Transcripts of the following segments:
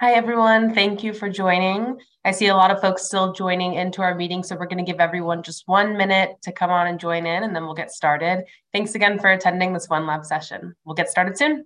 Hi, everyone. Thank you for joining. I see a lot of folks still joining into our meeting, so we're going to give everyone just 1 minute to come on and join in, and then we'll get started. Thanks again for attending this OneLab session. We'll get started soon.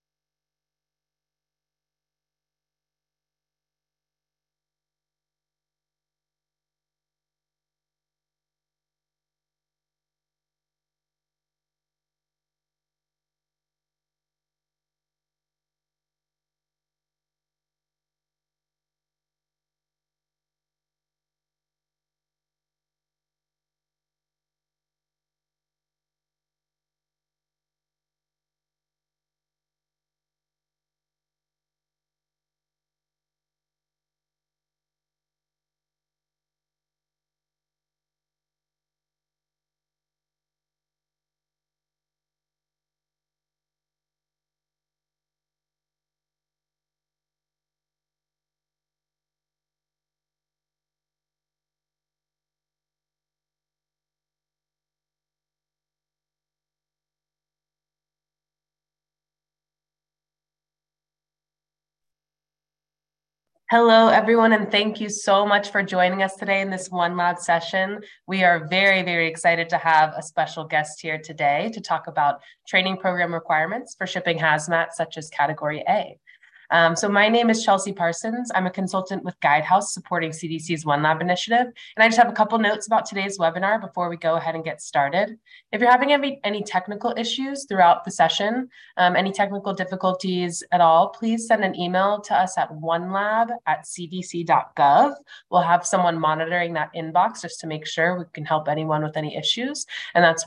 Hello, everyone, and thank you so much for joining us today in this OneLab session. We are very, very excited to have a special guest here today to talk about training program requirements for shipping hazmat, such as Category A. So my name is Chelsea Parsons. I'm a consultant with Guidehouse supporting CDC's OneLab initiative. And I just have a couple notes about today's webinar before we go ahead and get started. If you're having any technical issues throughout the session, any technical difficulties at all, please send an email to us at onelab@cdc.gov. We'll have someone monitoring that inbox just to make sure we can help anyone with any issues. And that's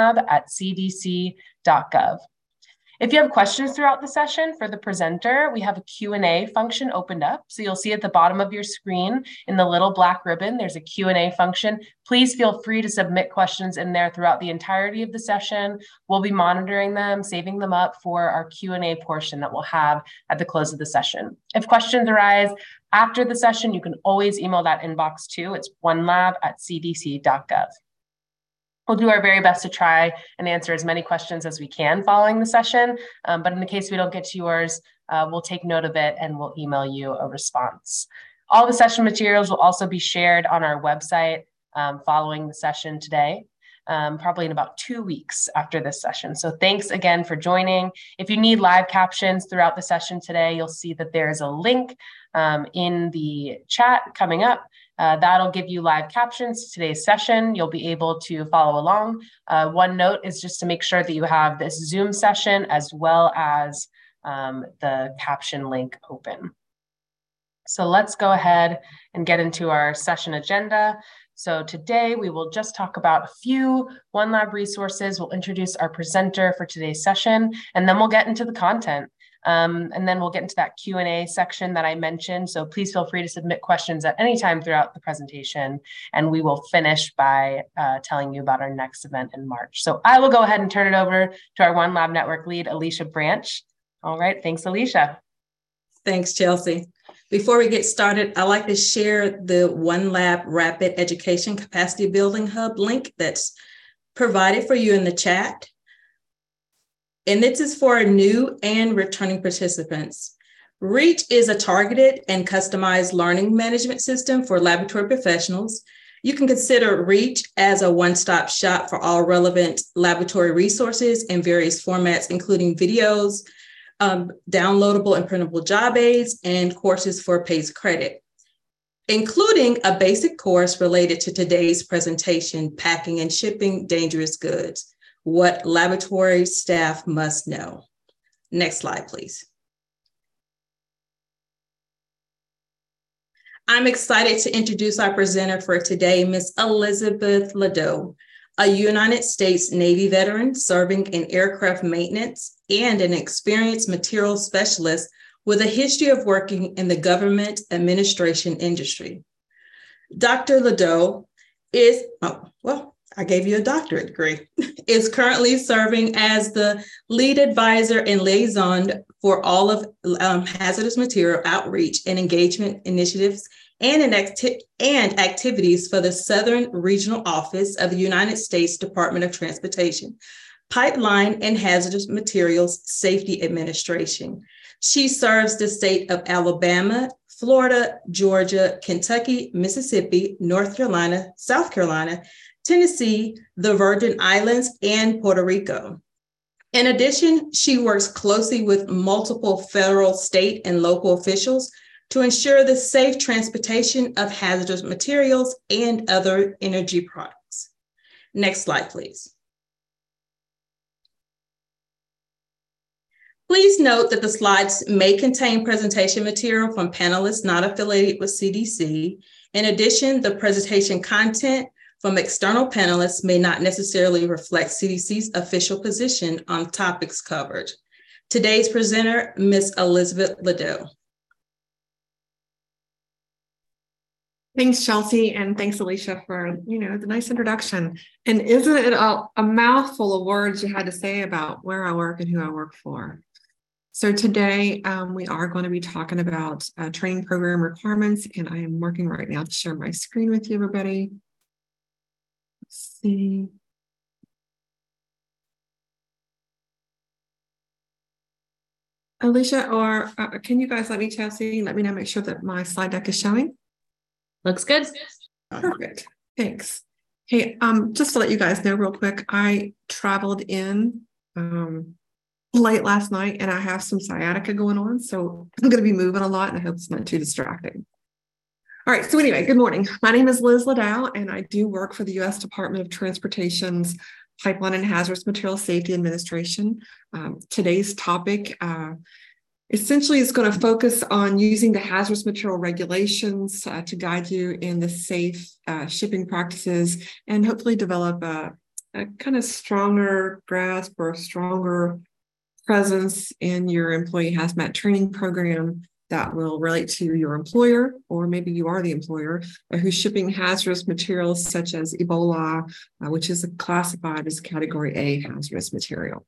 onelab@cdc.gov. If you have questions throughout the session for the presenter, we have a Q&A function opened up. So you'll see at the bottom of your screen in the little black ribbon, there's a Q&A function. Please feel free to submit questions in there throughout the entirety of the session. We'll be monitoring them, saving them up for our Q&A portion that we'll have at the close of the session. If questions arise after the session, you can always email that inbox too. It's onelab@cdc.gov. We'll do our very best to try and answer as many questions as we can following the session. But in the case we don't get to yours, we'll take note of it and we'll email you a response. All the session materials will also be shared on our website following the session today, probably in about 2 weeks after this session. So thanks again for joining. If you need live captions throughout the session today, you'll see that there is a link in the chat coming up. That'll give you live captions to today's session. You'll be able to follow along. One note is just to make sure that you have this Zoom session as well as the caption link open. So let's go ahead and get into our session agenda. So today we will just talk about a few OneLab resources. We'll introduce our presenter for today's session, and then we'll get into the content. And then we'll get into that Q&A section that I mentioned. So please feel free to submit questions at any time throughout the presentation. And we will finish by telling you about our next event in March. So I will go ahead and turn it over to our OneLab Network lead, Alicia Branch. All right, thanks, Alicia. Thanks, Chelsea. Before we get started, I'd like to share the OneLab Rapid Education Capacity Building Hub link that's provided for you in the chat. And this is for new and returning participants. REACH is a targeted and customized learning management system for laboratory professionals. You can consider REACH as a one-stop shop for all relevant laboratory resources in various formats, including videos, downloadable and printable job aids, and courses for PACE credit, including a basic course related to today's presentation, Packing and Shipping Dangerous Goods, what laboratory staff must know. Next slide, please. I'm excited to introduce our presenter for today, Ms. Elizabeth Ladeau, a United States Navy veteran serving in aircraft maintenance and an experienced materials specialist with a history of working in the government administration industry. Dr. Ladeau is, I gave you a doctorate degree, is currently serving as the lead advisor and liaison for all of hazardous material outreach and engagement initiatives and activities for the Southern Regional Office of the United States Department of Transportation, Pipeline and Hazardous Materials Safety Administration. She serves the state of Alabama, Florida, Georgia, Kentucky, Mississippi, North Carolina, South Carolina, Tennessee, the Virgin Islands, and Puerto Rico. In addition, she works closely with multiple federal, state, and local officials to ensure the safe transportation of hazardous materials and other energy products. Next slide, please. Please note that the slides may contain presentation material from panelists not affiliated with CDC. In addition, the presentation content from external panelists may not necessarily reflect CDC's official position on topics covered. Today's presenter, Ms. Elizabeth Liddell. Thanks, Chelsea, and thanks, Alicia, for the nice introduction. And isn't it a mouthful of words you had to say about where I work and who I work for? So today we are going to be talking about training program requirements, and I am working right now to share my screen with you, everybody. Let's see. Alicia, or can you guys let me, Chelsea, let me know, make sure that my slide deck is showing? Looks good. Perfect. Thanks. Hey, just to let you guys know real quick, I traveled in late last night and I have some sciatica going on. So I'm going to be moving a lot and I hope it's not too distracting. All right. So anyway, good morning. My name is Liz Liddell and I do work for the U.S. Department of Transportation's Pipeline and Hazardous Materials Safety Administration. Today's topic essentially is going to focus on using the hazardous material regulations to guide you in the safe shipping practices and hopefully develop a kind of stronger grasp or stronger presence in your employee hazmat training program that will relate to your employer, or maybe you are the employer who's shipping hazardous materials such as Ebola, which is classified as Category A hazardous material.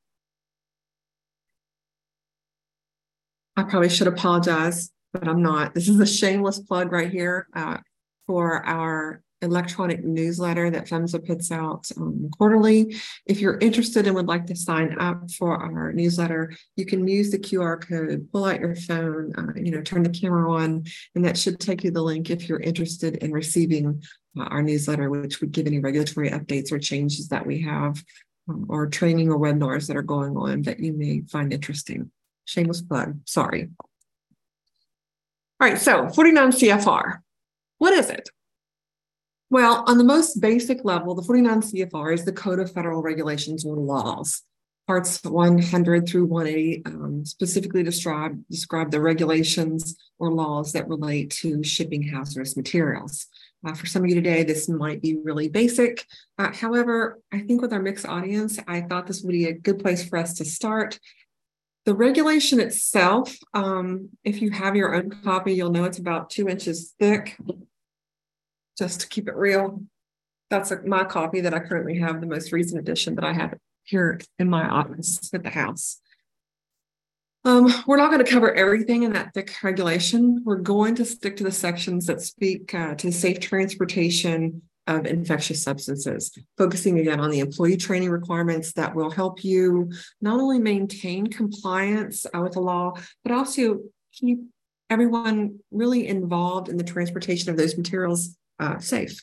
I probably should apologize, but I'm not. This is a shameless plug right here for our electronic newsletter that PHMSA puts out quarterly. If you're interested and would like to sign up for our newsletter, you can use the QR code, pull out your phone, turn the camera on, and that should take you the link if you're interested in receiving our newsletter, which would give any regulatory updates or changes that we have or training or webinars that are going on that you may find interesting. Shameless plug, sorry. All right, so 49 CFR. What is it? Well, on the most basic level, the 49 CFR is the Code of Federal Regulations or Laws. Parts 100 through 180 specifically describe the regulations or laws that relate to shipping hazardous materials. For some of you today, this might be really basic. However, I think with our mixed audience, I thought this would be a good place for us to start. The regulation itself, if you have your own copy, you'll know it's about 2 inches thick. Just to keep it real, that's my copy that I currently have, the most recent edition that I have here in my office at the house. We're not going to cover everything in that thick regulation. We're going to stick to the sections that speak to safe transportation of infectious substances, focusing again on the employee training requirements that will help you not only maintain compliance with the law, but also keep everyone really involved in the transportation of those materials safe.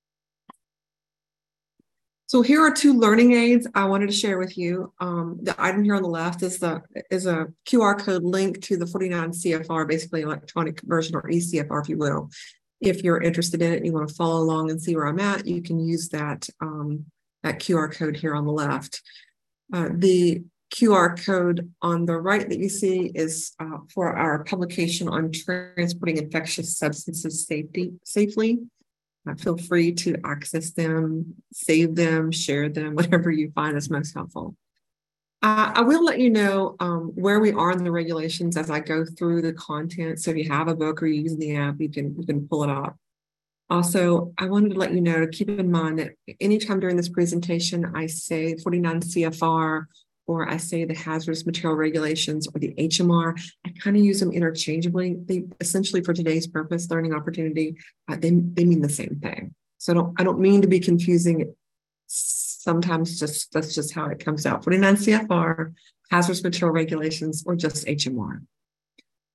So here are 2 learning aids I wanted to share with you. The item here on the left is a QR code link to the 49 CFR, basically electronic version or ECFR, if you will. If you're interested in it and you want to follow along and see where I'm at, you can use that QR code here on the left. The QR code on the right that you see is for our publication on transporting infectious substances safely. Feel free to access them, save them, share them, whatever you find is most helpful. I will let you know where we are in the regulations as I go through the content. So if you have a book or you're using the app, you can pull it up. Also, I wanted to let you know to keep in mind that anytime during this presentation, I say 49 CFR or I say the hazardous material regulations or the HMR, I kind of use them interchangeably. They essentially, for today's purpose, learning opportunity, they mean the same thing. So I don't mean to be confusing. Sometimes that's just how it comes out. 49 CFR, hazardous material regulations, or just HMR.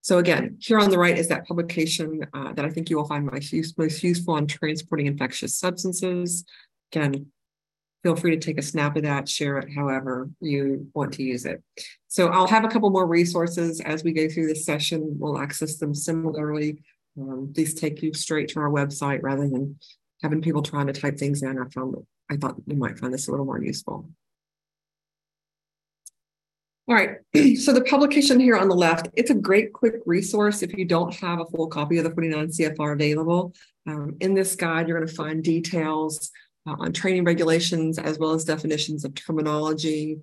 So again, here on the right is that publication that I think you will find most useful on transporting infectious substances. Again, feel free to take a snap of that, share it however you want to use it. So I'll have a couple more resources as we go through this session. We'll access them similarly. These take you straight to our website rather than having people trying to type things in. I thought you might find this a little more useful. All right, so the publication here on the left, it's a great quick resource if you don't have a full copy of the 49 CFR available. In this guide, you're going to find details on training regulations as well as definitions of terminology.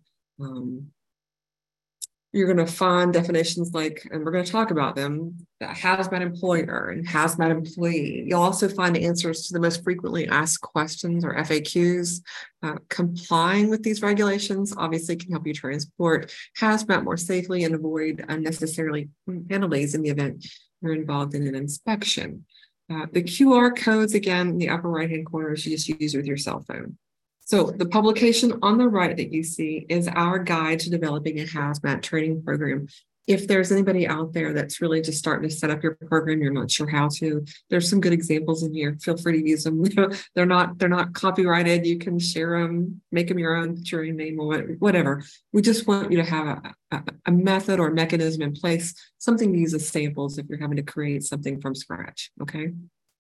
You're going to find definitions like, and we're going to talk about them, the hazmat employer and hazmat employee. You'll also find answers to the most frequently asked questions or FAQs. Complying with these regulations obviously can help you transport hazmat more safely and avoid unnecessary penalties in the event you're involved in an inspection. The QR codes, again, in the upper right-hand corner, you just use with your cell phone. So the publication on the right that you see is our guide to developing a hazmat training program. If there's anybody out there that's really just starting to set up your program, you're not sure how to, there's some good examples in here. Feel free to use them. They're not copyrighted. You can share them, make them your own, put your own name or whatever. We just want you to have a method or mechanism in place, something to use as samples if you're having to create something from scratch, okay?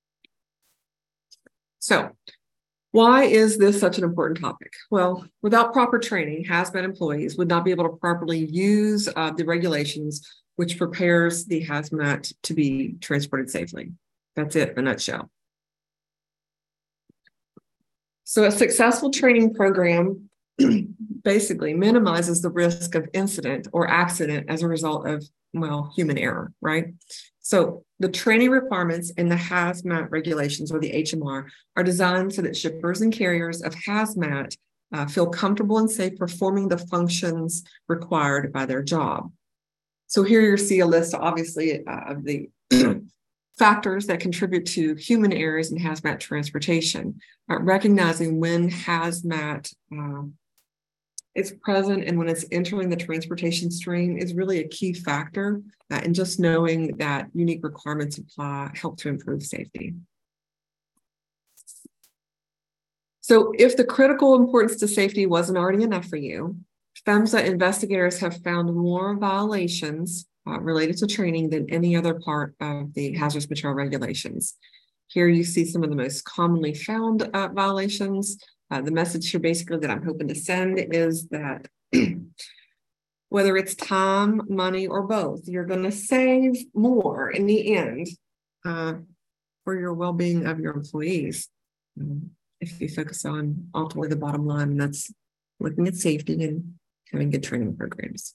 So, why is this such an important topic? Well, without proper training, hazmat employees would not be able to properly use the regulations, which prepares the hazmat to be transported safely. That's it in a nutshell. So a successful training program basically minimizes the risk of incident or accident as a result of, well, human error, right? So the training requirements in the hazmat regulations, or the HMR, are designed so that shippers and carriers of hazmat feel comfortable and safe performing the functions required by their job. So here you see a list, obviously, of the factors that contribute to human errors in hazmat transportation. Recognizing when hazmat is present and when it's entering the transportation stream is really a key factor. And just knowing that unique requirements apply help to improve safety. So if the critical importance to safety wasn't already enough for you, PHMSA investigators have found more violations related to training than any other part of the hazardous material regulations. Here you see some of the most commonly found violations. The message here basically that I'm hoping to send is that whether it's time, money, or both, you're going to save more in the end for your well-being of your employees. If you focus on ultimately the bottom line, and that's looking at safety and having good training programs.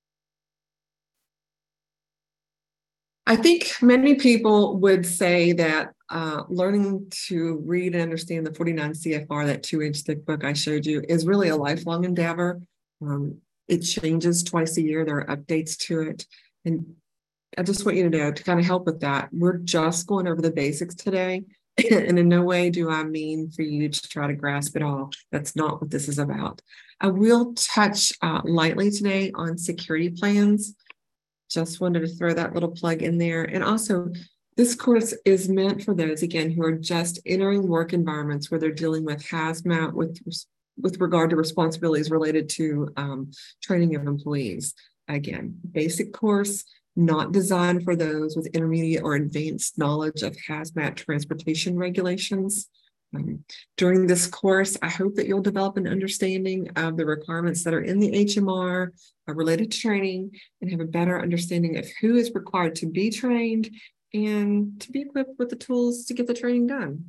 I think many people would say that learning to read and understand the 49 CFR, that 2-inch thick book I showed you, is really a lifelong endeavor. It changes twice a year. There are updates to it. And I just want you to know, to kind of help with that, we're just going over the basics today. And in no way do I mean for you to try to grasp it all. That's not what this is about. I will touch lightly today on security plans. Just wanted to throw that little plug in there. And also, this course is meant for those, again, who are just entering work environments where they're dealing with hazmat with regard to responsibilities related to training of employees. Again, basic course, not designed for those with intermediate or advanced knowledge of hazmat transportation regulations. During this course, I hope that you'll develop an understanding of the requirements that are in the HMR related to training and have a better understanding of who is required to be trained and to be equipped with the tools to get the training done.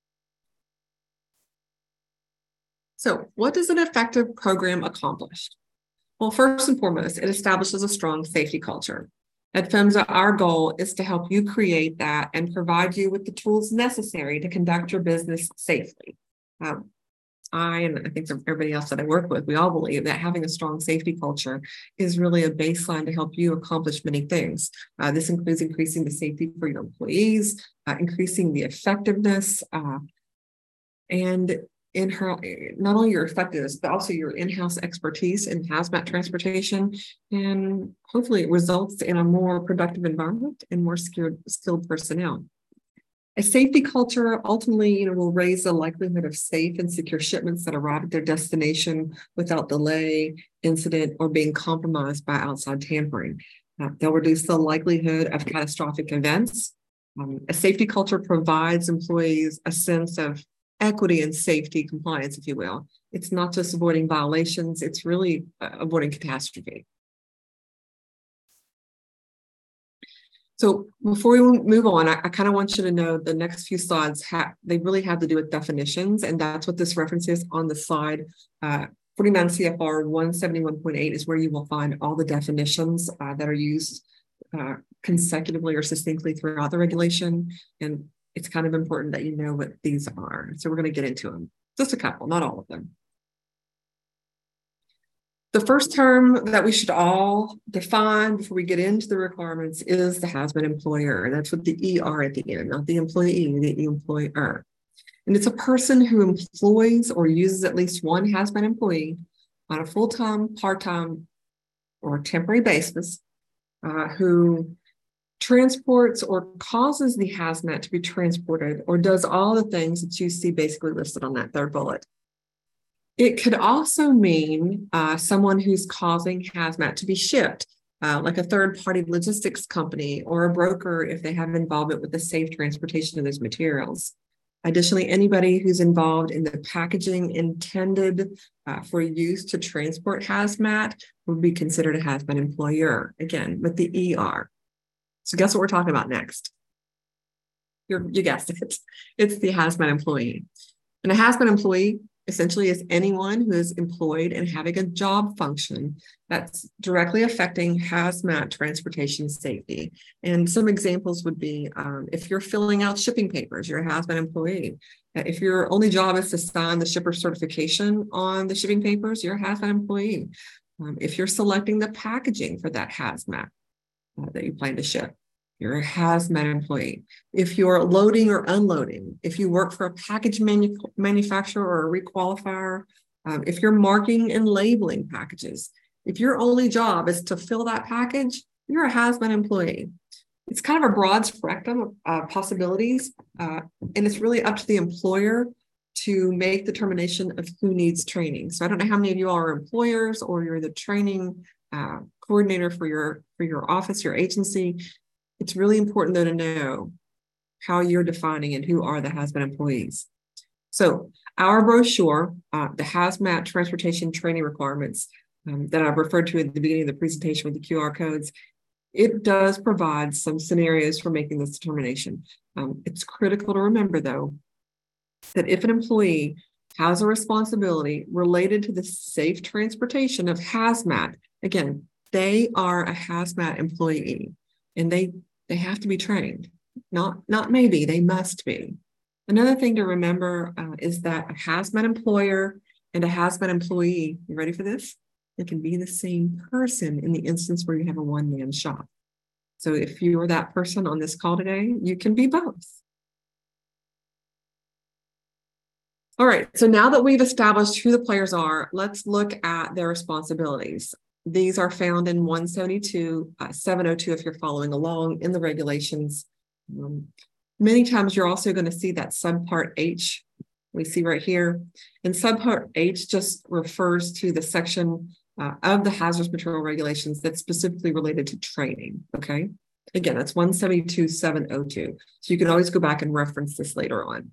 So what does an effective program accomplish? Well, first and foremost, it establishes a strong safety culture. At PHMSA, our goal is to help you create that and provide you with the tools necessary to conduct your business safely. I think everybody else that I work with, we all believe that having a strong safety culture is really a baseline to help you accomplish many things. This includes increasing the safety for your employees, increasing the effectiveness, and not only your effectiveness, but also your in-house expertise in hazmat transportation, and hopefully it results in a more productive environment and more skilled personnel. A safety culture ultimately, will raise the likelihood of safe and secure shipments that arrive at their destination without delay, incident, or being compromised by outside tampering. They'll reduce the likelihood of catastrophic events. A safety culture provides employees a sense of equity and safety compliance, if you will. It's not just avoiding violations, it's really avoiding catastrophe. So before we move on, I kind of want you to know the next few slides, they really have to do with definitions, and that's what this reference is on the slide. 49 CFR 171.8 is where you will find all the definitions that are used consecutively or succinctly throughout the regulation. And it's kind of important that you know what these are. So we're going to get into them. Just a couple, not all of them. The first term that we should all define before we get into the requirements is the hazmat employer. And that's with the ER at the end, not the employee, the employer. And it's a person who employs or uses at least one hazmat employee on a full-time, part-time, or temporary basis who transports or causes the hazmat to be transported or does all the things that you see basically listed on that third bullet. It could also mean someone who's causing hazmat to be shipped, like a third-party logistics company or a broker if they have involvement with the safe transportation of those materials. Additionally, anybody who's involved in the packaging intended for use to transport hazmat would be considered a hazmat employer, again, with the ER. So guess what we're talking about next? You guessed it. It's the hazmat employee. And a hazmat employee essentially is anyone who is employed and having a job function that's directly affecting hazmat transportation safety. And some examples would be if you're filling out shipping papers, you're a hazmat employee. If your only job is to sign the shipper certification on the shipping papers, you're a hazmat employee. If you're selecting the packaging for that hazmat that you plan to ship, you're a hazmat employee. If you're loading or unloading, if you work for a package manufacturer or a requalifier, if you're marking and labeling packages, if your only job is to fill that package, you're a hazmat employee. It's kind of a broad spectrum of possibilities, and it's really up to the employer to make the determination of who needs training. So I don't know how many of you all are employers or you're the training coordinator for your office, your agency. It's really important, though, to know how you're defining and who are the hazmat employees. So our brochure, the hazmat transportation training requirements that I've referred to at the beginning of the presentation with the QR codes, it does provide some scenarios for making this determination. It's critical to remember, though, that if an employee has a responsibility related to the safe transportation of hazmat, again, they are a hazmat employee. And they have to be trained, not maybe, they must be. Another thing to remember is that a hazmat employer and a hazmat employee, you ready for this? They can be the same person in the instance where you have a one-man shop. So if you're that person on this call today, you can be both. All right, so now that we've established who the players are, let's look at their responsibilities. These are found in 172.702 if you're following along in the regulations. Many times you're also going to see that subpart H we see right here. And subpart H just refers to the section of the hazardous material regulations that's specifically related to training, okay? Again, that's 172.702. So you can always go back and reference this later on.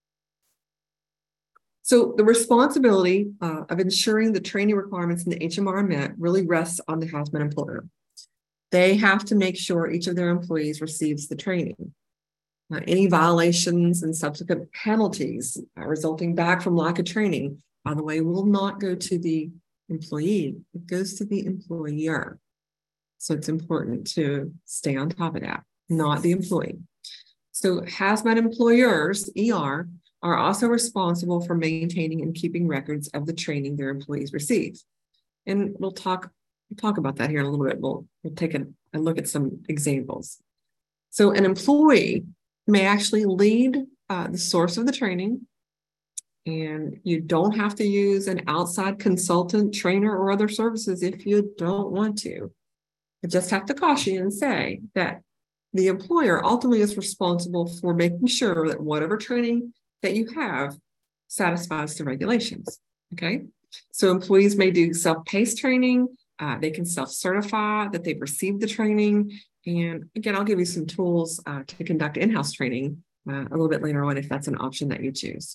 So the responsibility of ensuring the training requirements in the HMR are met really rests on the hazmat employer. They have to make sure each of their employees receives the training. Any violations and subsequent penalties resulting back from lack of training, by the way, will not go to the employee. It goes to the employer. So it's important to stay on top of that, not the employee. So hazmat employers, ER, are also responsible for maintaining and keeping records of the training their employees receive. And we'll talk about that here in a little bit. We'll take a look at some examples. So an employee may actually lead the source of the training, And you don't have to use an outside consultant, trainer, or other services if you don't want to. I just have to caution you and say that the employer ultimately is responsible for making sure that whatever training that you have satisfies the regulations. Okay, so employees may do self-paced training. They can self-certify that they've received the training. And again, I'll give you some tools to conduct in-house training a little bit later on if that's an option that you choose.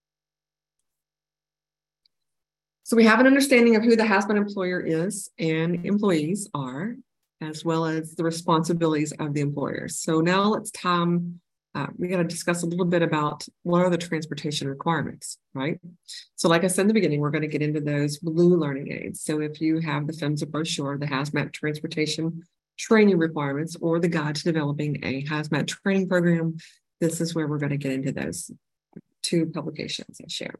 So we have an understanding of who the hazmat employer is and employees are, as well as the responsibilities of the employers. So now it's time, we got to discuss a little bit about what are the transportation requirements, right? So like I said in the beginning, we're going to get into those blue learning aids. So if you have the PHMSA brochure, the hazmat transportation training requirements, or the guide to developing a hazmat training program, this is where we're going to get into those two publications I shared.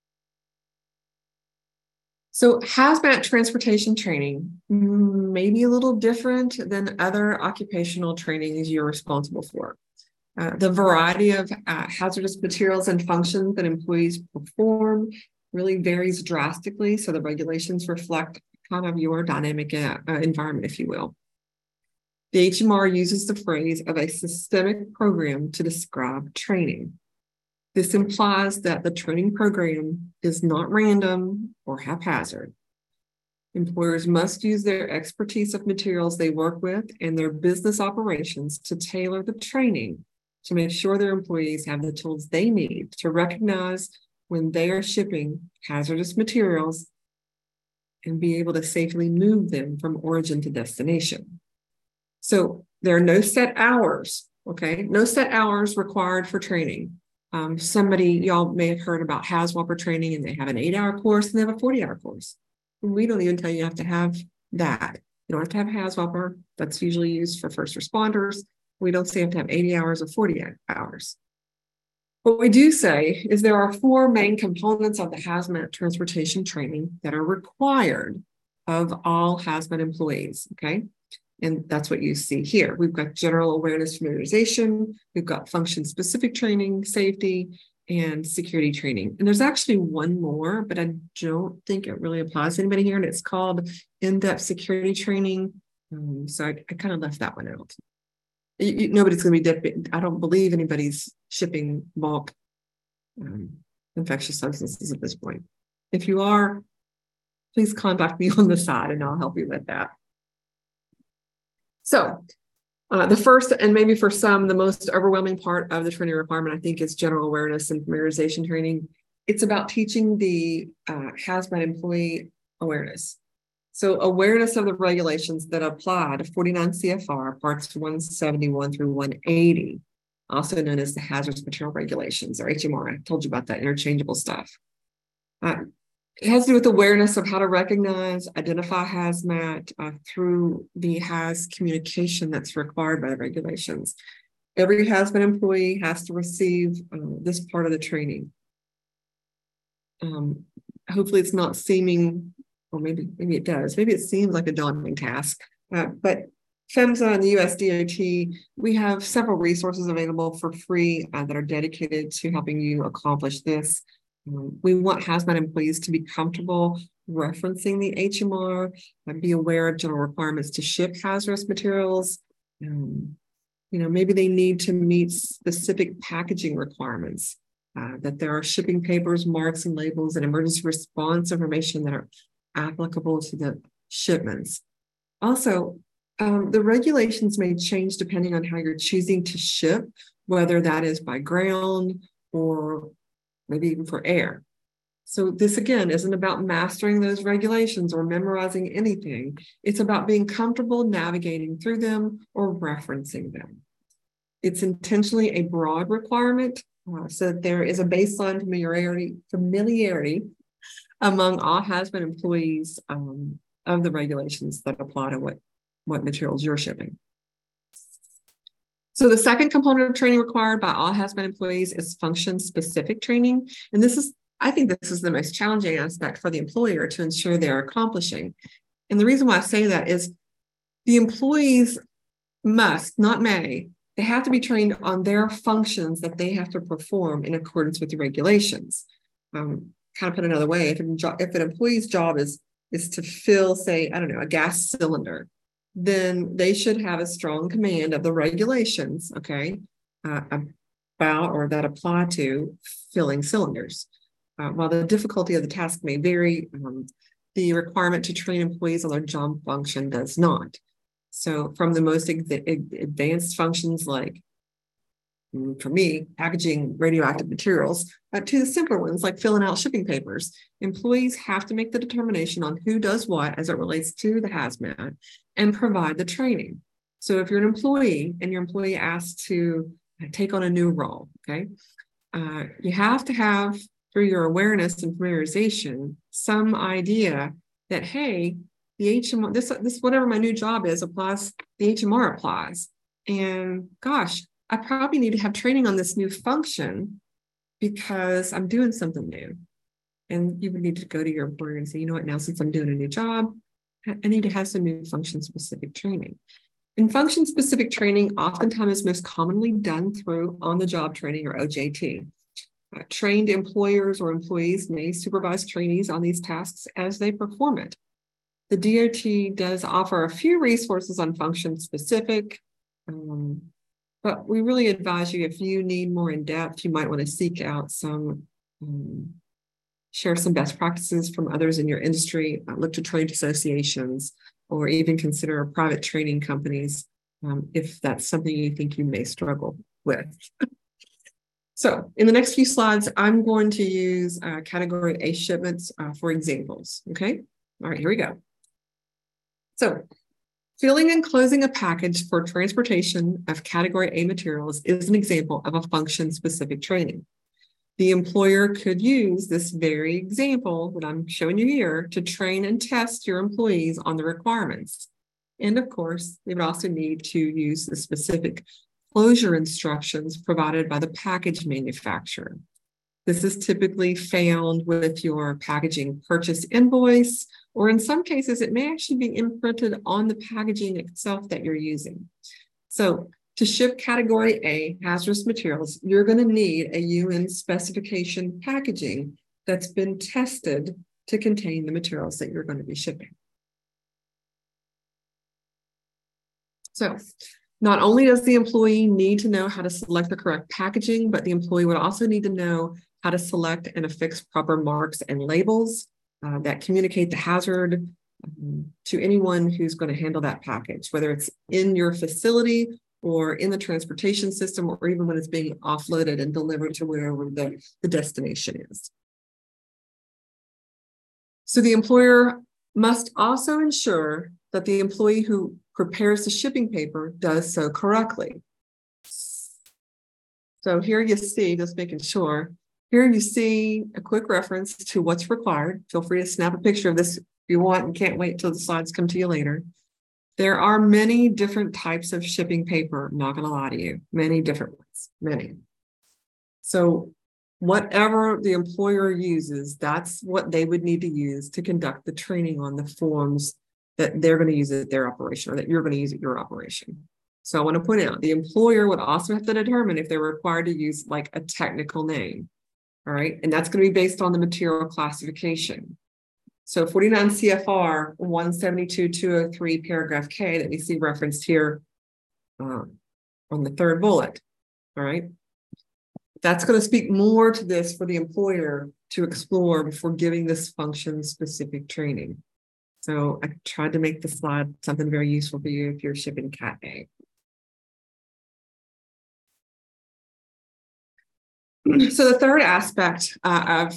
So hazmat transportation training may be a little different than other occupational trainings you're responsible for. The variety of hazardous materials and functions that employees perform really varies drastically. So the regulations reflect kind of your dynamic environment, if you will. The HMR uses the phrase of a systemic program to describe training. This implies that the training program is not random or haphazard. Employers must use their expertise of materials they work with and their business operations to tailor the training to make sure their employees have the tools they need to recognize when they are shipping hazardous materials and be able to safely move them from origin to destination. So there are no set hours, okay? No set hours required for training. Y'all may have heard about HAZWOPER training, and they have an 8-hour course and they have a 40-hour course. We don't even tell you have to have that. You don't have to have HAZWOPER. That's usually used for first responders. We don't say you have to have 80 hours or 40 hours. What we do say is there are 4 main components of the hazmat transportation training that are required of all hazmat employees, okay? And that's what you see here. We've got general awareness familiarization, we've got function-specific training, safety, and security training. And there's actually one more, but I don't think it really applies to anybody here, and it's called in-depth security training. So I kind of left that one out. Nobody's going to be, I don't believe anybody's shipping bulk infectious substances at this point. If you are, please contact me on the side and I'll help you with that. So the first, and maybe for some, the most overwhelming part of the training requirement, I think, is general awareness and familiarization training. It's about teaching the hazmat employee awareness. So awareness of the regulations that apply to 49 CFR parts 171 through 180, also known as the hazardous material regulations, or HMR. I told you about that interchangeable stuff. It has to do with awareness of how to recognize, identify hazmat through the HAZ communication that's required by the regulations. Every hazmat employee has to receive this part of the training. Hopefully it's not seeming, or maybe it does, maybe it seems like a daunting task, but PHMSA and the US DOT, we have several resources available for free that are dedicated to helping you accomplish this. We want hazmat employees to be comfortable referencing the HMR and be aware of general requirements to ship hazardous materials. Maybe they need to meet specific packaging requirements, that there are shipping papers, marks, and labels, and emergency response information that are applicable to the shipments. Also, the regulations may change depending on how you're choosing to ship, whether that is by ground or maybe even for air. So this, again, isn't about mastering those regulations or memorizing anything. It's about being comfortable navigating through them or referencing them. It's intentionally a broad requirement so that there is a baseline familiarity among all hazmat employees of the regulations that apply to what materials you're shipping. So the second component of training required by all hazmat employees is function-specific training. And I think this is the most challenging aspect for the employer to ensure they're accomplishing. And the reason why I say that is the employees must, not may, they have to be trained on their functions that they have to perform in accordance with the regulations. kind of put another way, if an employee's job is to fill, say, I don't know, a gas cylinder, then they should have a strong command of the regulations, okay, about or that apply to filling cylinders. While the difficulty of the task may vary, the requirement to train employees on their job function does not. So from the most advanced functions like, for me, packaging radioactive materials, to the simpler ones like filling out shipping papers, employees have to make the determination on who does what as it relates to the hazmat and provide the training. So if you're an employee and your employee asks to take on a new role, okay, you have to have, through your awareness and familiarization, some idea that, hey, the HMR, this whatever my new job is applies, the HMR applies. And gosh, I probably need to have training on this new function because I'm doing something new. And you would need to go to your employer and say, you know what, now since I'm doing a new job, I need to have some new function-specific training. And function-specific training oftentimes is most commonly done through on-the-job training, or OJT. Trained employers or employees may supervise trainees on these tasks as they perform it. The DOT does offer a few resources on function-specific, but we really advise you, if you need more in depth, you might want to seek out some, share some best practices from others in your industry, look to trade associations, or even consider private training companies if that's something you think you may struggle with. So in the next few slides, I'm going to use category A shipments for examples, okay? All right, here we go. So filling and closing a package for transportation of category A materials is an example of a function-specific training. The employer could use this very example that I'm showing you here to train and test your employees on the requirements. And of course, they would also need to use the specific closure instructions provided by the package manufacturer. This is typically found with your packaging purchase invoice, or in some cases, it may actually be imprinted on the packaging itself that you're using. So to ship category A hazardous materials, you're going to need a UN specification packaging that's been tested to contain the materials that you're going to be shipping. So not only does the employee need to know how to select the correct packaging, but the employee would also need to know how to select and affix proper marks and labels that communicate the hazard to anyone who's going to handle that package, whether it's in your facility or in the transportation system, or even when it's being offloaded and delivered to wherever the destination is. So the employer must also ensure that the employee who prepares the shipping paper does so correctly. So here you see, just making sure, here you see a quick reference to what's required. Feel free to snap a picture of this if you want and can't wait till the slides come to you later. There are many different types of shipping paper, I'm not going to lie to you, many different ones, many. So whatever the employer uses, that's what they would need to use to conduct the training on the forms that they're going to use at their operation, or that you're going to use at your operation. So I want to point out, the employer would also have to determine if they're required to use like a technical name, all right? And that's going to be based on the material classification. So 49 CFR 172.203 paragraph K that we see referenced here on the third bullet, all right? That's going to speak more to this for the employer to explore before giving this function-specific training. So I tried to make the slide something very useful for you if you're shipping Cat A. So the third aspect of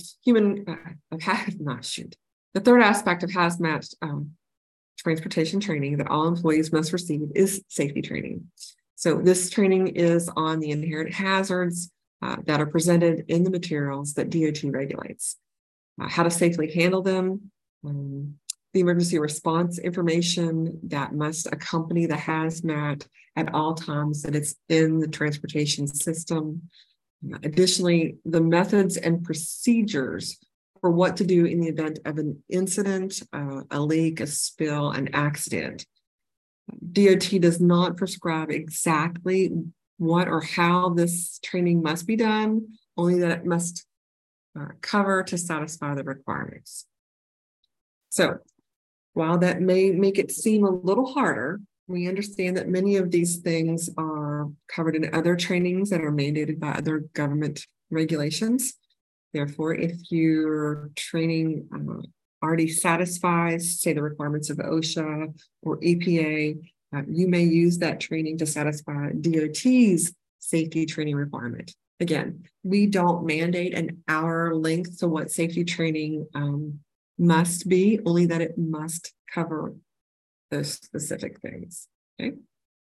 the third aspect of hazmat transportation training that all employees must receive is safety training. So this training is on the inherent hazards that are presented in the materials that DOT regulates, how to safely handle them, the emergency response information that must accompany the hazmat at all times that it's in the transportation system. Additionally, the methods and procedures for what to do in the event of an incident, a leak, a spill, an accident. DOT does not prescribe exactly what or how this training must be done, only that it must cover to satisfy the requirements. So while that may make it seem a little harder, we understand that many of these things are covered in other trainings that are mandated by other government regulations. Therefore, if your training already satisfies, say, the requirements of OSHA or EPA, you may use that training to satisfy DOT's safety training requirement. Again, we don't mandate an hour length to what safety training must be, only that it must cover those specific things. Okay.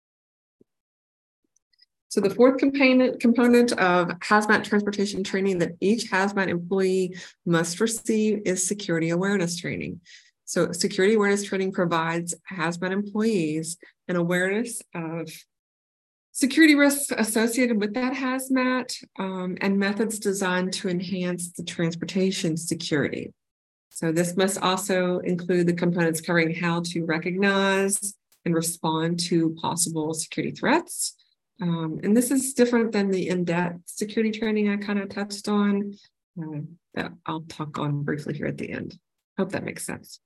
So the fourth component of hazmat transportation training that each hazmat employee must receive is security awareness training. So security awareness training provides hazmat employees an awareness of security risks associated with that hazmat and methods designed to enhance the transportation security. So this must also include the components covering how to recognize and respond to possible security threats. And this is different than the in-depth security training I kind of touched on that I'll talk on briefly here at the end. Hope that makes sense.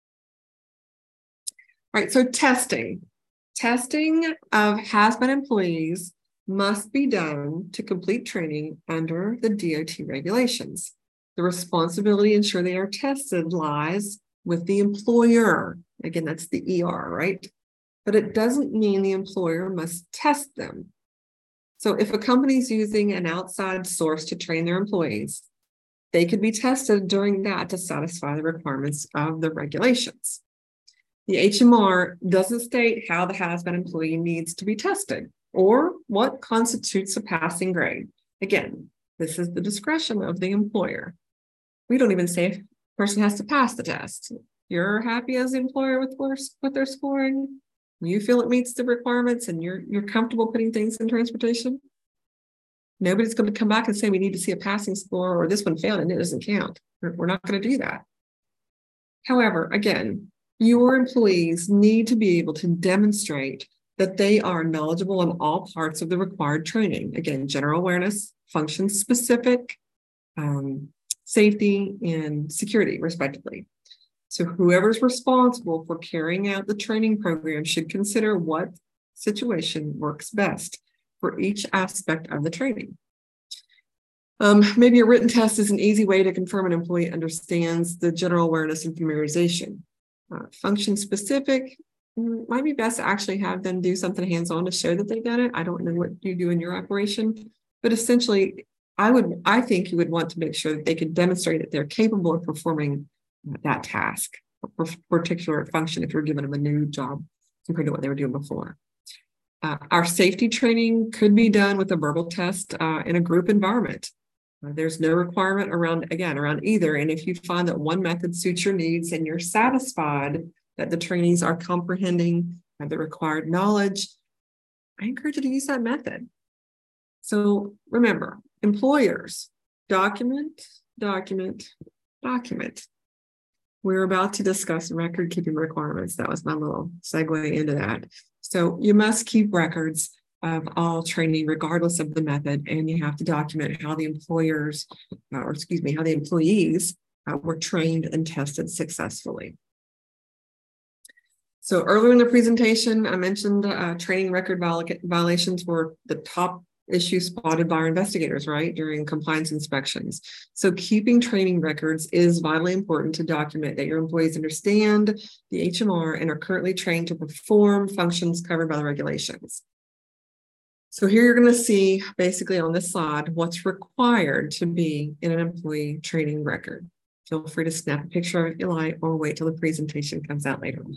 All right, so testing. Testing of hazmat employees must be done to complete training under the DOT regulations. The responsibility to ensure they are tested lies with the employer. Again, that's the ER, right? But it doesn't mean the employer must test them. So if a company is using an outside source to train their employees, they could be tested during that to satisfy the requirements of the regulations. The HMR doesn't state how the hazmat employee needs to be tested or what constitutes a passing grade. Again, this is the discretion of the employer. We don't even say if a person has to pass the test. You're happy as the employer with what they're scoring. You feel it meets the requirements and you're comfortable putting things in transportation. Nobody's going to come back and say we need to see a passing score or this one failed and it doesn't count. We're not going to do that. However, again, your employees need to be able to demonstrate that they are knowledgeable in all parts of the required training. Again, general awareness, function specific, safety, and security, respectively. So whoever's responsible for carrying out the training program should consider what situation works best for each aspect of the training. Maybe a written test is an easy way to confirm an employee understands the general awareness and familiarization. Function specific might be best to actually have them do something hands-on to show that they've done it. I don't know what you do in your operation, but essentially, I think you would want to make sure that they could demonstrate that they're capable of performing that task, or particular function if you're giving them a new job compared to what they were doing before. Our safety training could be done with a verbal test in a group environment. There's no requirement around either. And if you find that one method suits your needs and you're satisfied that the trainees are comprehending the required knowledge, I encourage you to use that method. So remember, employers, document. We're about to discuss record keeping requirements. That was my little segue into that. So you must keep records of all training, regardless of the method, and you have to document how the employees were trained and tested successfully. So earlier in the presentation, I mentioned training record violations were the top issue spotted by our investigators, right, during compliance inspections. So keeping training records is vitally important to document that your employees understand the HMR and are currently trained to perform functions covered by the regulations. So here you're going to see basically on this slide what's required to be in an employee training record. Feel free to snap a picture if you like or wait till the presentation comes out later on.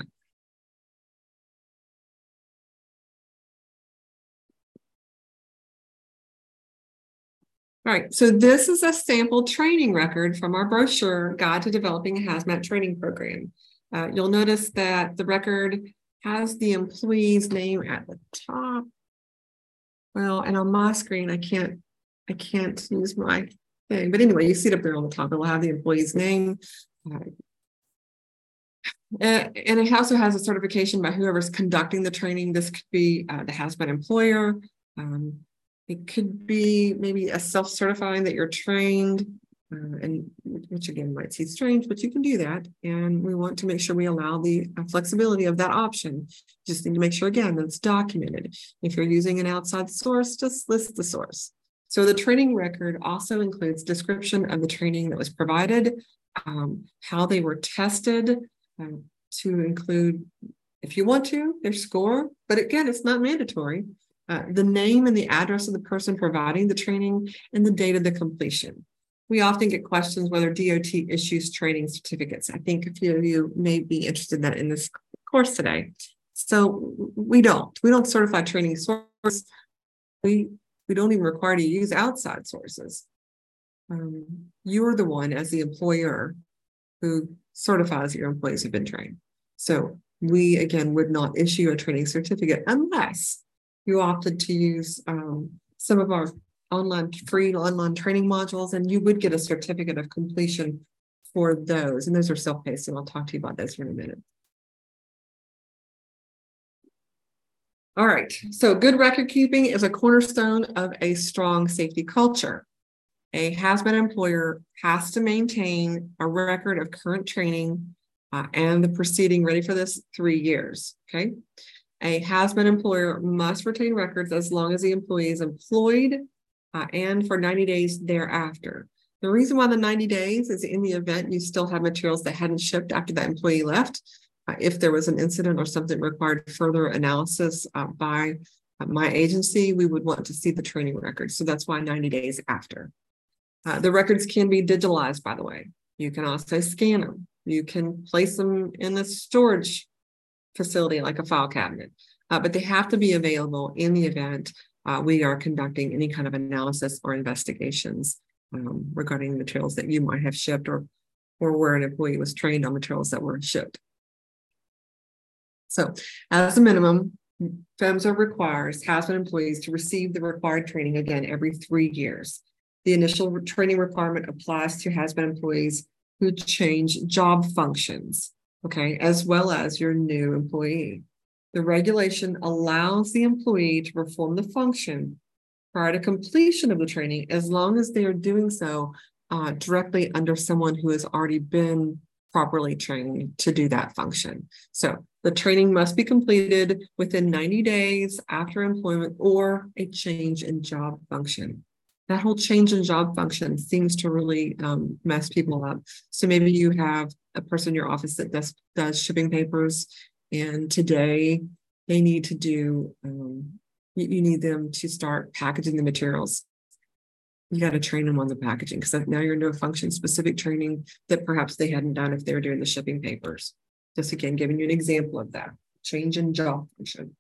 All right, so this is a sample training record from our brochure, Guide to Developing a Hazmat Training Program. You'll notice that the record has the employee's name at the top. Well, and on my screen, I can't use my thing, but anyway, you see it up there on the top. It will have the employee's name. And it also has a certification by whoever's conducting the training. This could be the hazmat employer. It could be maybe a self-certifying that you're trained. and which again might seem strange, but you can do that. And we want to make sure we allow the flexibility of that option. Just need to make sure again that it's documented. If you're using an outside source, just list the source. So the training record also includes description of the training that was provided, how they were tested, to include, if you want to, their score, but again, it's not mandatory. The name and the address of the person providing the training and the date of the completion. We often get questions whether DOT issues training certificates. I think a few of you may be interested in that in this course today. So we don't certify training sources. We don't even require you to use outside sources. You're the one as the employer who certifies your employees have been trained. So we, again, would not issue a training certificate unless you opted to use some of our free online training modules, and you would get a certificate of completion for those. And those are self-paced, and I'll talk to you about those in a minute. All right, so good record keeping is a cornerstone of a strong safety culture. A hazmat employer has to maintain a record of current training and the preceding, ready for this, 3 years, okay? A hazmat employer must retain records as long as the employee is employed and for 90 days thereafter. The reason why the 90 days is in the event you still have materials that hadn't shipped after that employee left. If there was an incident or something required further analysis by my agency, we would want to see the training records. So that's why 90 days after. The records can be digitalized, by the way. You can also scan them. You can place them in a storage facility like a file cabinet, but they have to be available in the event we are conducting any kind of analysis or investigations regarding materials that you might have shipped or where an employee was trained on materials that were shipped. So as a minimum, PHMSA requires hazmat employees to receive the required training again every 3 years. The initial training requirement applies to hazmat employees who change job functions, okay, as well as your new employee. The regulation allows the employee to perform the function prior to completion of the training, as long as they are doing so directly under someone who has already been properly trained to do that function. So the training must be completed within 90 days after employment or a change in job function. That whole change in job function seems to really mess people up. So maybe you have a person in your office that does shipping papers, and today they need to do, you need them to start packaging the materials. You got to train them on the packaging, because now you're into a function specific training that perhaps they hadn't done if they were doing the shipping papers. Just again, giving you an example of that change in job function.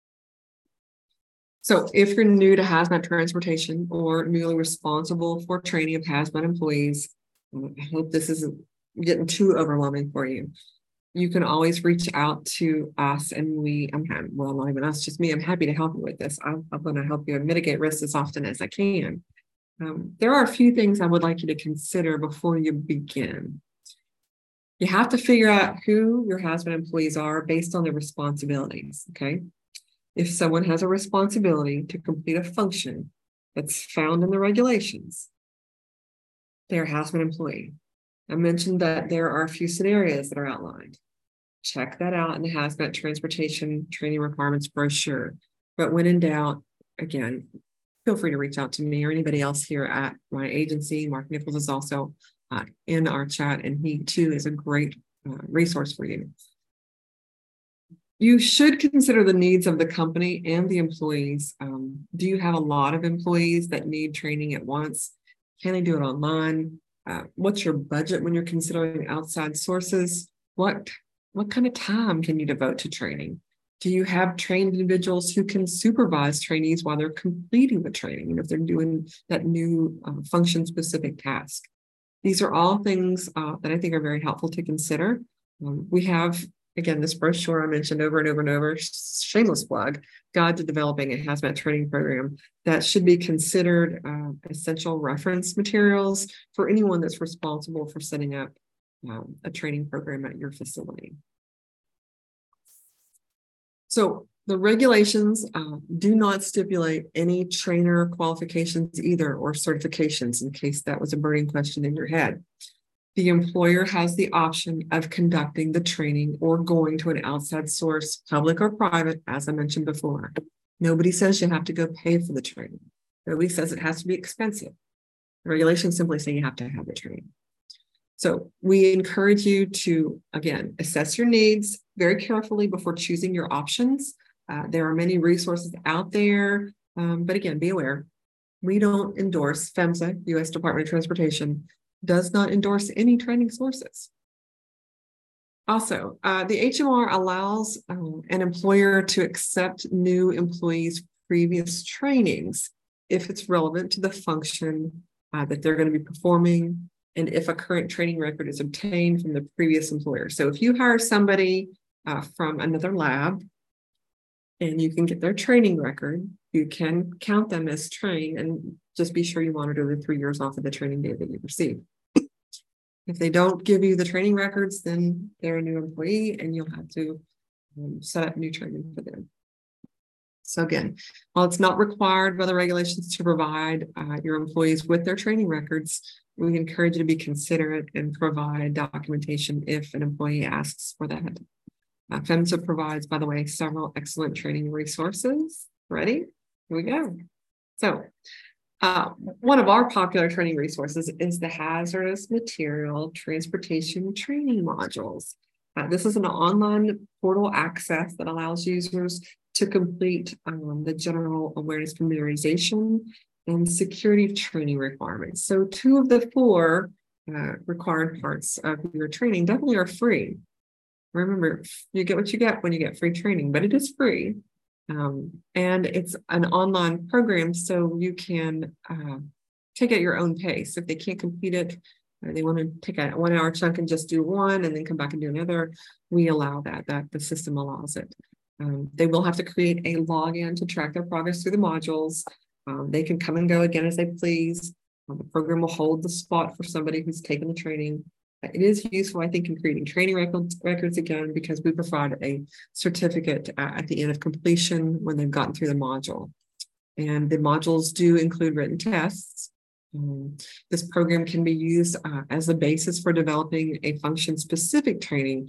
So if you're new to hazmat transportation or newly responsible for training of hazmat employees, I hope this isn't getting too overwhelming for you. You can always reach out to us, and well, not even us, just me. I'm happy to help you with this. I'm going to help you mitigate risks as often as I can. There are a few things I would like you to consider before you begin. You have to figure out who your hazmat employees are based on their responsibilities, okay? If someone has a responsibility to complete a function that's found in the regulations, they're a hazmat employee. I mentioned that there are a few scenarios that are outlined. Check that out in the Hazmat Transportation Training Requirements brochure. But when in doubt, again, feel free to reach out to me or anybody else here at my agency. Mark Nichols is also in our chat, and he too is a great resource for you. You should consider the needs of the company and the employees. Do you have a lot of employees that need training at once? Can they do it online? What's your budget when you're considering outside sources? What kind of time can you devote to training? Do you have trained individuals who can supervise trainees while they're completing the training, and if they're doing that new function-specific task? These are all things that I think are very helpful to consider. We have, again, this brochure I mentioned over and over and over, shameless plug, Guide to Developing a Hazmat Training Program, that should be considered essential reference materials for anyone that's responsible for setting up a training program at your facility. So the regulations do not stipulate any trainer qualifications either or certifications, in case that was a burning question in your head. The employer has the option of conducting the training or going to an outside source, public or private, as I mentioned before. Nobody says you have to go pay for the training. Nobody says it has to be expensive. The regulations simply say you have to have the training. So we encourage you to, again, assess your needs very carefully before choosing your options. There are many resources out there, but again, be aware. We don't endorse PHMSA, U.S. Department of Transportation, does not endorse any training sources. Also, the HMR allows an employer to accept new employees' previous trainings if it's relevant to the function that they're going to be performing, and if a current training record is obtained from the previous employer. So if you hire somebody from another lab and you can get their training record, you can count them as trained and just be sure you monitor the 3 years off of the training day that you received. If they don't give you the training records, then they're a new employee and you'll have to set up new training for them. So again, while it's not required by the regulations to provide your employees with their training records, we encourage you to be considerate and provide documentation if an employee asks for that. PHMSA provides, by the way, several excellent training resources. Ready? Here we go. So one of our popular training resources is the Hazardous Material Transportation Training Modules. This is an online portal access that allows users to complete the general awareness familiarization and security training requirements. So 2 of the 4 required parts of your training definitely are free. Remember, you get what you get when you get free training, but it is free. And it's an online program, so you can take it at your own pace. If they can't complete it, they want to take a 1 hour chunk and just do one and then come back and do another, we allow that the system allows it. They will have to create a login to track their progress through the modules. They can come and go again as they please. The program will hold the spot for somebody who's taken the training. It is useful, I think, in creating training records again, because we provide a certificate at the end of completion when they've gotten through the module. And the modules do include written tests. This program can be used as a basis for developing a function-specific training,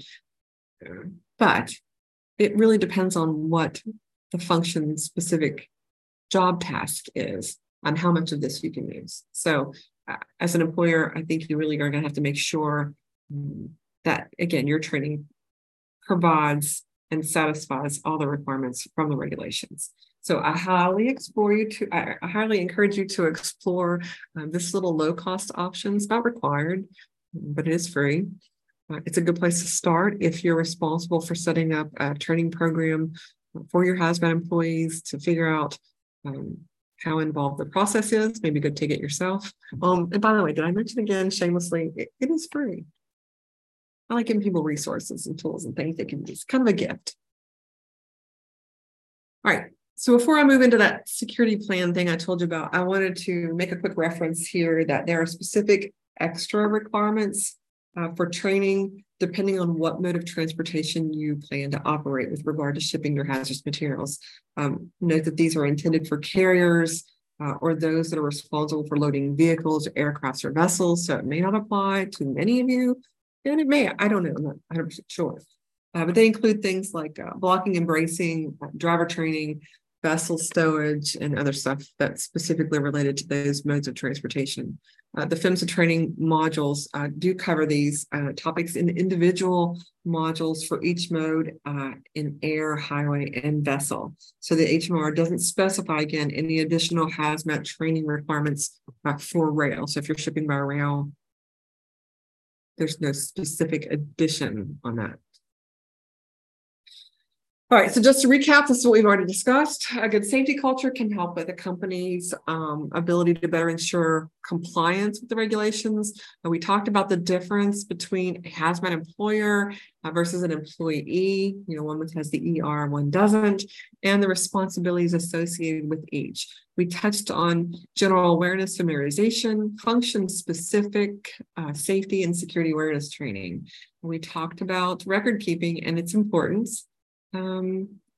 but it really depends on what the function-specific job task is and how much of this you can use. So as an employer, I think you really are going to have to make sure that, again, your training provides and satisfies all the requirements from the regulations. So I highly encourage you to explore this little low-cost option. It's not required, but it is free. It's a good place to start if you're responsible for setting up a training program for your hazmat employees to figure out how involved the process is. Maybe go take it yourself. And by the way, did I mention again, shamelessly, it is free. I like giving people resources and tools and things they can use. Kind of a gift. All right. So before I move into that security plan thing I told you about, I wanted to make a quick reference here that there are specific extra requirements for training, depending on what mode of transportation you plan to operate with regard to shipping your hazardous materials. Note that these are intended for carriers or those that are responsible for loading vehicles, aircrafts, or vessels. So it may not apply to many of you, and it may, I don't know, I'm not 100% sure. But they include things like blocking and bracing, driver training, vessel stowage, and other stuff that's specifically related to those modes of transportation. The PHMSA training modules do cover these topics in individual modules for each mode in air, highway, and vessel. So the HMR doesn't specify, again, any additional hazmat training requirements for rail. So if you're shipping by rail, there's no specific addition on that. All right, so just to recap, this is what we've already discussed. A good safety culture can help with a company's ability to better ensure compliance with the regulations. And we talked about the difference between a hazmat employer versus an employee. You know, one has the ER, one doesn't, and the responsibilities associated with each. We touched on general awareness familiarization, function-specific safety and security awareness training. We talked about record keeping and its importance.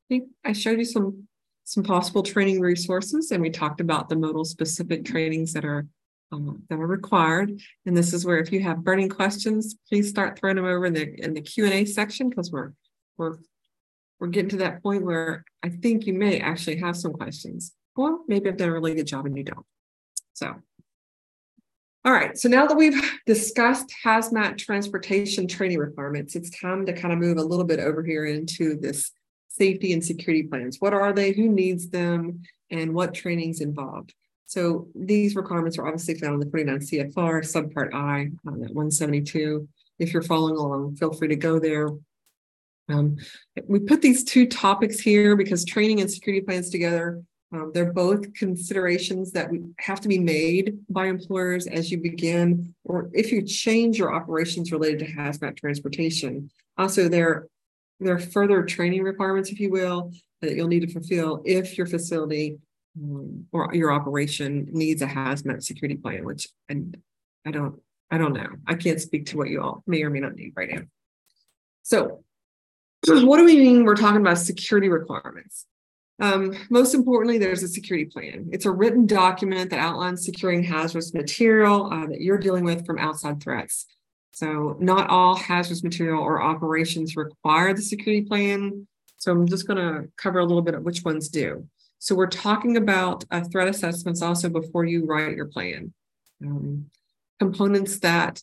think I showed you some possible training resources, and we talked about the modal specific trainings that are required. And this is where, if you have burning questions, please start throwing them over in the Q&A section, because we're getting to that point where I think you may actually have some questions, or maybe I've done a really good job and you don't. So, all right. So now that we've discussed hazmat transportation training requirements, it's time to kind of move a little bit over here into this safety and security plans. What are they? Who needs them? And what training's involved? So these requirements are obviously found in the 29 CFR, subpart I, at 172. If you're following along, feel free to go there. We put these two topics here because training and security plans together, they're both considerations that have to be made by employers as you begin, or if you change your operations related to hazmat transportation. Also, there are further training requirements, if you will, that you'll need to fulfill if your facility or your operation needs a hazmat security plan, which I don't know. I can't speak to what you all may or may not need right now. So what do we mean we're talking about security requirements? Most importantly, there's a security plan. It's a written document that outlines securing hazardous material that you're dealing with from outside threats. So not all hazardous material or operations require the security plan. So I'm just going to cover a little bit of which ones do. So we're talking about threat assessments also before you write your plan. Components that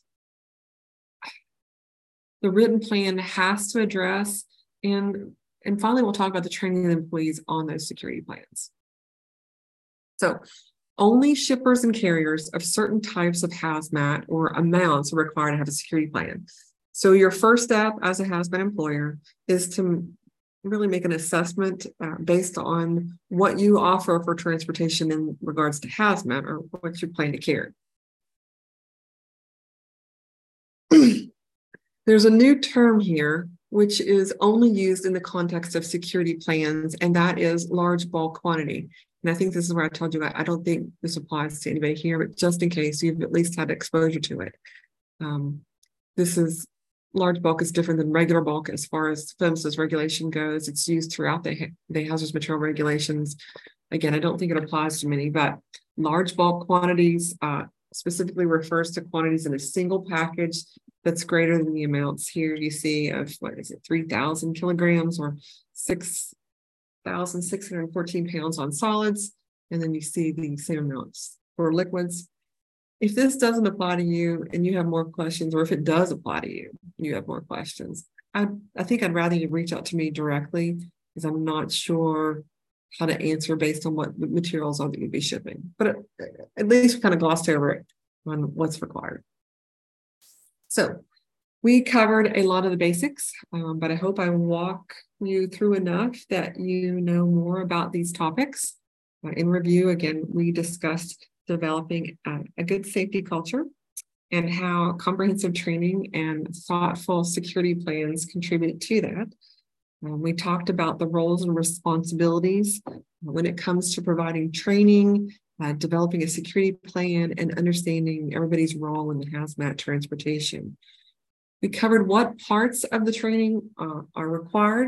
the written plan has to address, and finally we'll talk about the training of employees on those security plans. So only shippers and carriers of certain types of hazmat or amounts are required to have a security plan. So your first step as a hazmat employer is to really make an assessment based on what you offer for transportation in regards to hazmat, or what you plan to carry. There's a new term here, which is only used in the context of security plans, and that is large bulk quantity. And I think this is where I told you I don't think this applies to anybody here, but just in case you've at least had exposure to it. Large bulk is different than regular bulk as far as PHMSA's regulation goes. It's used throughout the hazardous material regulations. Again, I don't think it applies to many, but large bulk quantities specifically refers to quantities in a single package that's greater than the amounts here you see of, 3,000 kilograms or 6,614 pounds on solids. And then you see the same amounts for liquids. If this doesn't apply to you and you have more questions, or if it does apply to you, you have more questions, I think I'd rather you reach out to me directly, because I'm not sure how to answer based on what materials are that you'd be shipping. But at least we kind of glossed over it on what's required. So we covered a lot of the basics, but I hope I walk you through enough that you know more about these topics. In review, again, we discussed developing a good safety culture and how comprehensive training and thoughtful security plans contribute to that. We talked about the roles and responsibilities when it comes to providing training, developing a security plan, and understanding everybody's role in the hazmat transportation. We covered what parts of the training are required.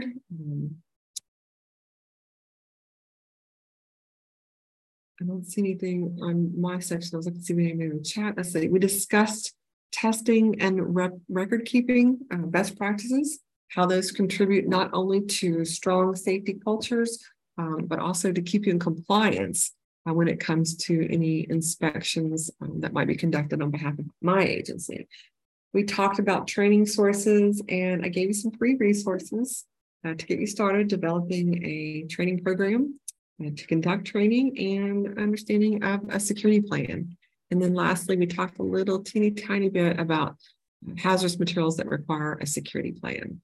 I don't see anything on my section. I was looking to see if anything in the chat. Let's see. We discussed testing and record keeping best practices, how those contribute not only to strong safety cultures, but also to keep you in compliance when it comes to any inspections that might be conducted on behalf of my agency. We talked about training sources, and I gave you some free resources to get you started developing a training program to conduct training and understanding of a security plan. And then lastly, we talked a little teeny tiny bit about hazardous materials that require a security plan.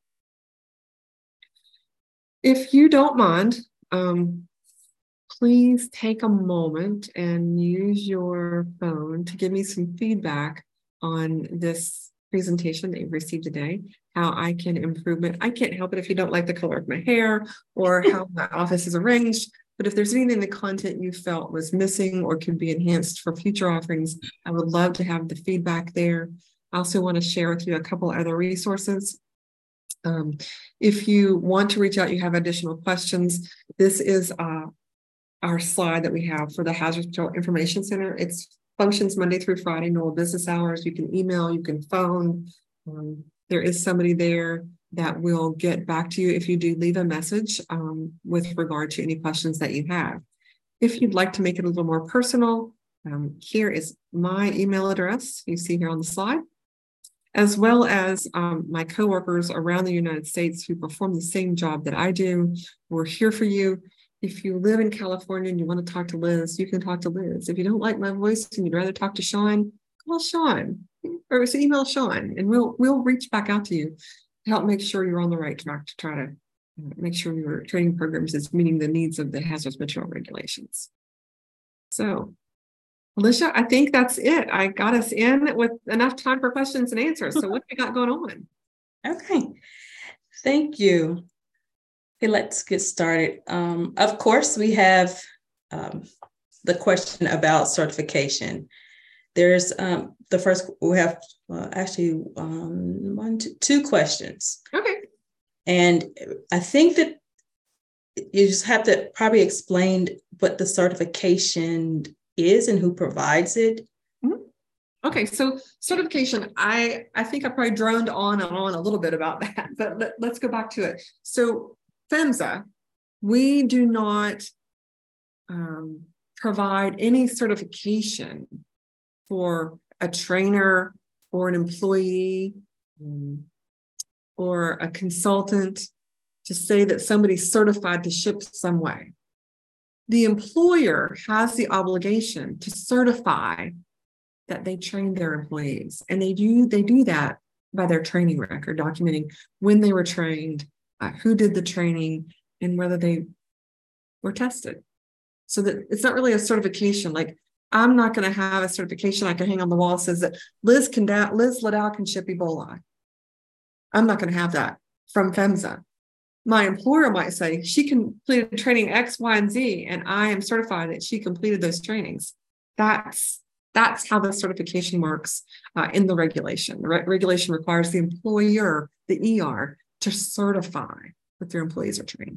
If you don't mind, please take a moment and use your phone to give me some feedback on this presentation that you've received today, how I can improve it. I can't help it if you don't like the color of my hair or how my office is arranged. But if there's anything in the content you felt was missing or could be enhanced for future offerings, I would love to have the feedback there. I also want to share with you a couple other resources. If you want to reach out, you have additional questions. This is our slide that we have for the Hazardous Material Information Center. It's functions Monday through Friday, normal business hours. You can email, you can phone. There is somebody there that will get back to you if you do leave a message with regard to any questions that you have. If you'd like to make it a little more personal, here is my email address you see here on the slide, as well as my coworkers around the United States who perform the same job that I do. We're here for you. If you live in California and you want to talk to Liz, you can talk to Liz. If you don't like my voice and you'd rather talk to Sean, call Sean or email Sean, and we'll reach back out to you to help make sure you're on the right track to try to make sure your training programs is meeting the needs of the hazardous material regulations. So, Alicia, I think that's it. I got us in with enough time for questions and answers. So what have you got going on? Okay, thank you. Okay, let's get started. Of course, we have the question about certification. There's the first, we have actually two questions. Okay. And I think that you just have to probably explain what the certification is and who provides it. Okay, so certification, I think I probably droned on and on a little bit about that, but let's go back to it. So PHMSA, we do not provide any certification for a trainer or an employee or a consultant to say that somebody's certified to ship some way. The employer has the obligation to certify that they train their employees, and they do that by their training record, documenting when they were trained, who did the training, and whether they were tested. So that it's not really a certification. Like, I'm not going to have a certification I can hang on the wall that says that Liz Liddell can ship Ebola. I'm not going to have that from PHMSA. My employer might say she completed training X, Y, and Z, and I am certified that she completed those trainings. That's how the certification works in the regulation. The regulation requires the employer, the ER, to certify that their employees are trained.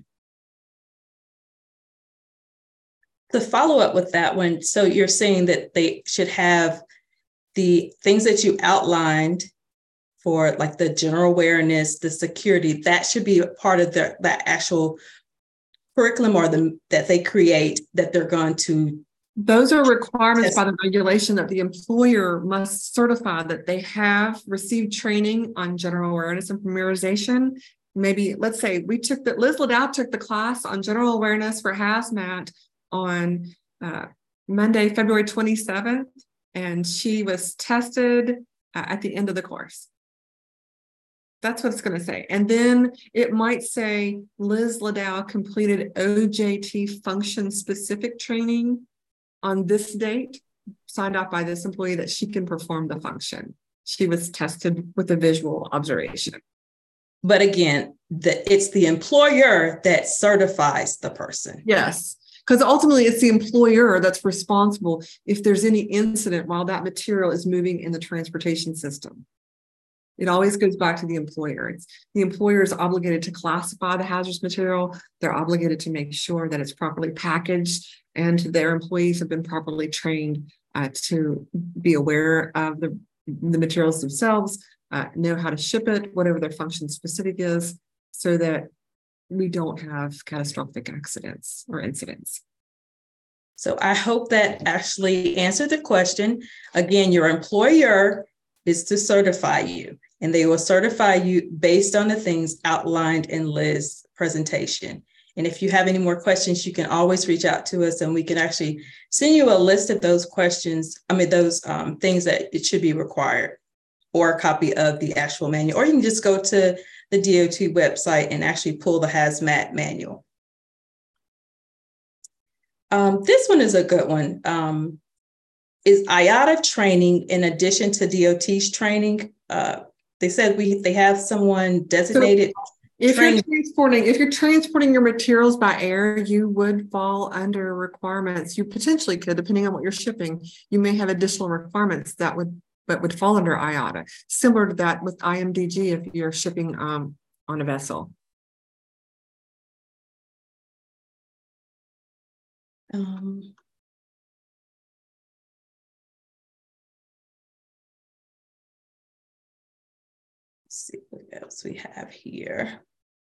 To follow up with that one, so you're saying that they should have the things that you outlined for, like the general awareness, the security, that should be a part of that actual curriculum or that they create, that they're going to. Those are requirements by the regulation that the employer must certify that they have received training on general awareness and familiarization. Maybe, let's say Liz Liddell took the class on general awareness for hazmat on Monday, February 27th, and she was tested at the end of the course. That's what it's going to say. And then it might say Liz Liddell completed OJT function specific training on this date, signed off by this employee that she can perform the function. She was tested with a visual observation. But again, it's the employer that certifies the person. Yes, because ultimately it's the employer that's responsible if there's any incident while that material is moving in the transportation system. It always goes back to the employer. The employer is obligated to classify the hazardous material. They're obligated to make sure that it's properly packaged, and their employees have been properly trained to be aware of the materials themselves, know how to ship it, whatever their function specific is, so that we don't have catastrophic accidents or incidents. So I hope that actually answered the question. Again, your employer is to certify you, and they will certify you based on the things outlined in Liz's presentation. And if you have any more questions, you can always reach out to us, and we can actually send you a list of those questions, those things that it should be required, or a copy of the actual manual. Or you can just go to the DOT website and actually pull the hazmat manual. This one is a good one. Is IATA training in addition to DOT's training? They said they have someone designated. So if you're transporting your materials by air, you would fall under requirements. You potentially could, depending on what you're shipping. You may have additional requirements that would fall under IATA. Similar to that with IMDG, if you're shipping on a vessel? Let's see what else we have here.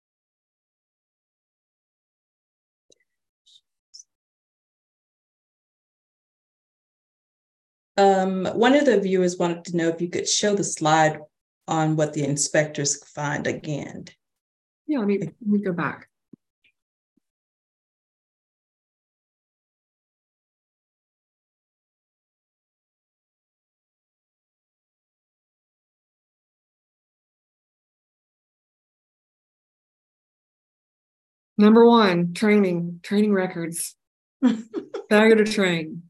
One of the viewers wanted to know if you could show the slide on what the inspectors find again. Yeah, let me go back. Number one, training records. Failure to train.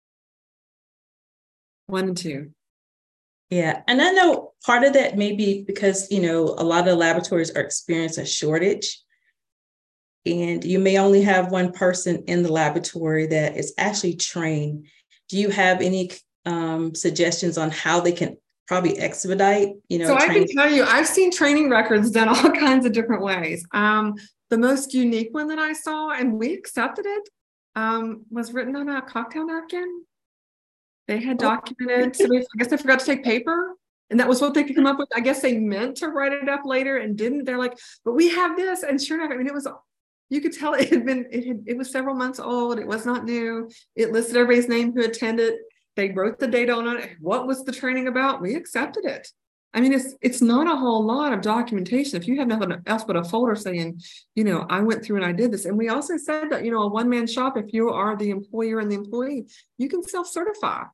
1 and 2. Yeah, and I know part of that may be because, a lot of laboratories are experiencing a shortage, and you may only have one person in the laboratory that is actually trained. Do you have any suggestions on how they can probably expedite, So I can tell you, I've seen training records done all kinds of different ways. The most unique one that I saw, and we accepted it, was written on a cocktail napkin. They had documented, so I guess they forgot to take paper, and that was what they could come up with. I guess they meant to write it up later and didn't. They're like, but we have this, and sure enough, I mean, you could tell it was several months old. It was not new. It listed everybody's name who attended. They wrote the date on it. What was the training about? We accepted it. I mean, it's not a whole lot of documentation. If you have nothing else but a folder saying, I went through and I did this. And we also said that, a one-man shop, if you are the employer and the employee, you can self-certify.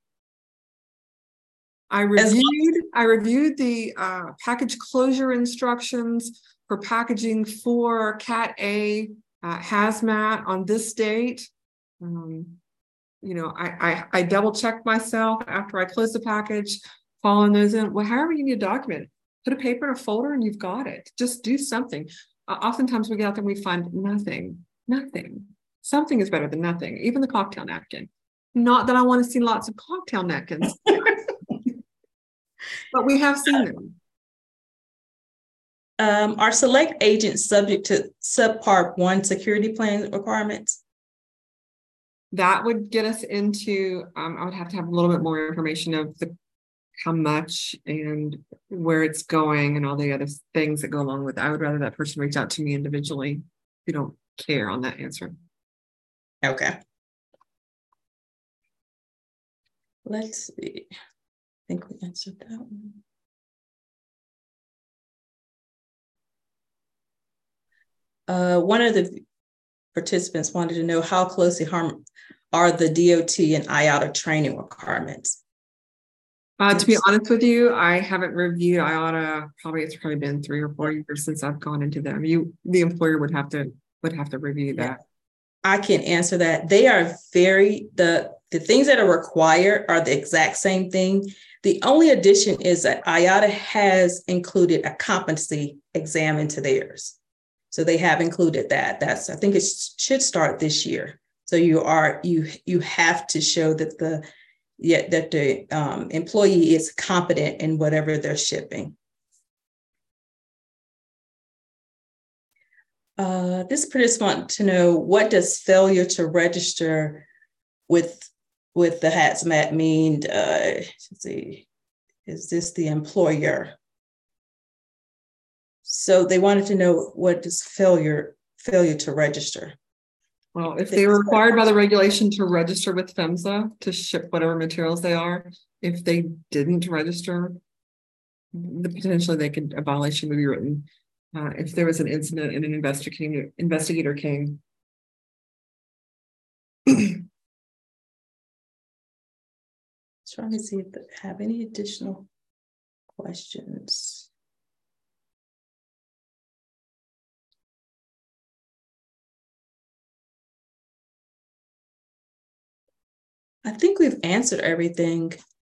I reviewed the package closure instructions for packaging for Cat A hazmat on this date. I double checked myself after I closed the package, following those in. Well, however you need to document, put a paper in a folder and you've got it. Just do something. Oftentimes we get out there and we find nothing. Something is better than nothing, even the cocktail napkin. Not that I want to see lots of cocktail napkins, but we have seen them. Are select agents subject to subpart 1 security plan requirements? That would get us into, I would have to have a little bit more information of how much and where it's going and all the other things that go along with it. I would rather that person reach out to me individually if you don't care on that answer. Okay. Let's see. I think we answered that one. One of the participants wanted to know how closely are the DOT and IATA training requirements? To be honest with you, I haven't reviewed IATA. It's probably been 3 or 4 years since I've gone into them. The employer would have to review that. I can answer that. They are the things that are required are the exact same thing. The only addition is that IATA has included a competency exam into theirs. So they have included that. I think it should start this year. So you have to show that the employee is competent in whatever they're shipping. This participant wants to know, what does failure to register with the hazmat mean? Let's see, is this the employer? So they wanted to know, what does failure to register? Well, if they were required by the regulation to register with PHMSA to ship whatever materials they are, if they didn't register, potentially a violation would be written. If there was an incident and an investigator came. Trying to see if they have any additional questions. I think we've answered everything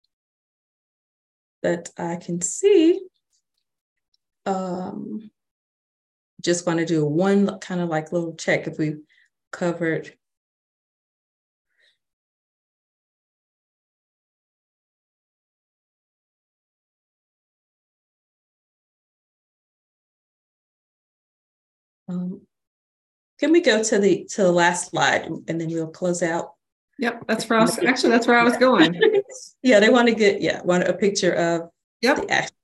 that I can see. Just want to do one kind of like little check if we covered. Can we go to the last slide and then we'll close out? Yep, that's where I was going. Yeah, they want to get want a picture of the actual.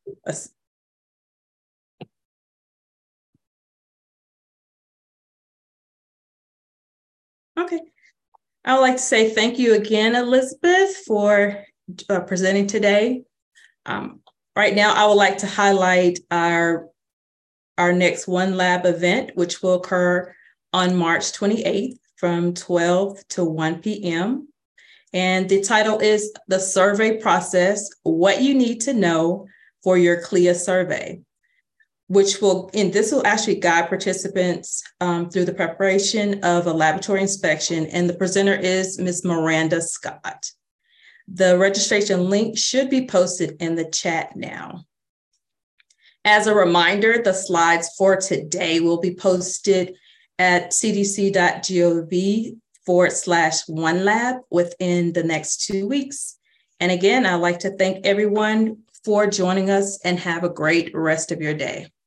Okay. I would like to say thank you again, Elizabeth, for presenting today. Right now, I would like to highlight our next One Lab event, which will occur on March 28th from 12 to 1 p.m. And the title is The Survey Process, What You Need to Know for Your CLIA Survey, this will actually guide participants through the preparation of a laboratory inspection. And the presenter is Ms. Miranda Scott. The registration link should be posted in the chat now. As a reminder, the slides for today will be posted at cdc.gov/OneLab within the next 2 weeks. And again, I'd like to thank everyone for joining us and have a great rest of your day.